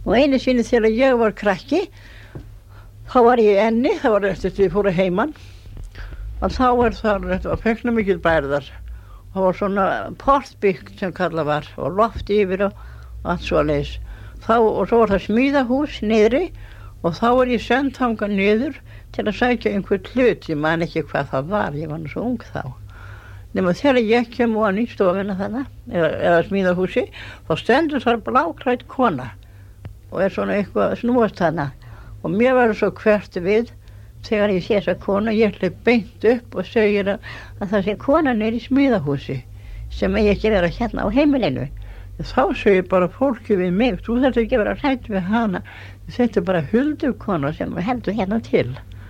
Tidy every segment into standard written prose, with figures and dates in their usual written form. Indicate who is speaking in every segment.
Speaker 1: Og einu sinni þegar ég var krakki, þá var ég í Enni, það var eftir því ég fór að heiman, og þá var þetta var fengna mikil bærðar. Það var svona portbyggt sem kallað var, og loft yfir og allt svoleiðis. Og svo var það smíðahús niðri, og þá var ég send þangað niður til að sækja einhvern hlut, ég man ekki hvað það var, ég var nú svo ung þá. Nema þegar ég kem ofan í stofuna þarna, eða smíðahúsi, þá stendur þar bláklædd kona og svona eitthvað snúast þarna. Og mér var svo hvert við þegar ég sé þessa kona, ég hleyp beint upp og segir að það sé konan í smíðahúsi sem eigi ekki vera hérna á heimilinu. Þá segir bara fólki við mig, þú þarft ekki vera hrædd við hana, þetta bara huldukona sem heldur hérna til.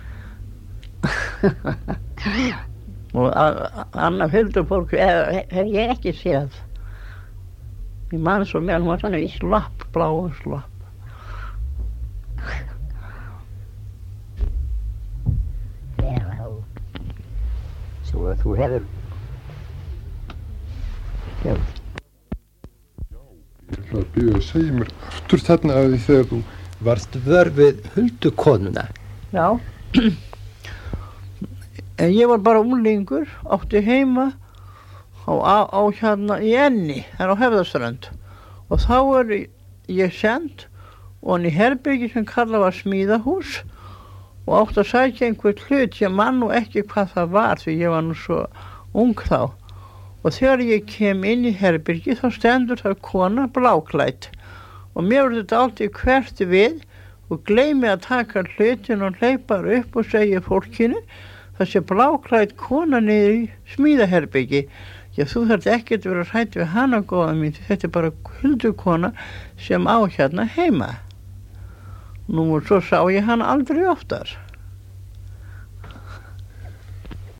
Speaker 1: Og annar huldufólk hef ég ekki séð. Ég man svo með, hún var svona í slopp, bláum slopp.
Speaker 2: Svo að þú hefur... Já.
Speaker 3: Ég ætla að byrja að segja mér aftur þarna að því þegar þú
Speaker 2: varst vör við huldukonuna.
Speaker 1: Já. En ég var bara unglingur, átti heima á hérna í Enni, þar á Höfðaströnd. Og þá var ég send og hann í herbyggi sem kallað var smíðahús og átti að sækja einhvern hlut, ég man nú ekki hvað það var því ég var nú svo ung þá. Og þegar ég kem inn í herbyrgi þá stendur þar kona bláklædd og mér var þetta alltaf hvert við og gleymi að taka hlutin og hleypar upp og segja fólkinu það sé bláklædd kona niður í smíðaherbyrgi. Já, þú þarft ekkert vera hrædd við hana góða mín, þetta bara huldukona sem á hérna heima. Nú og svo sá ég hana aldrei oftar.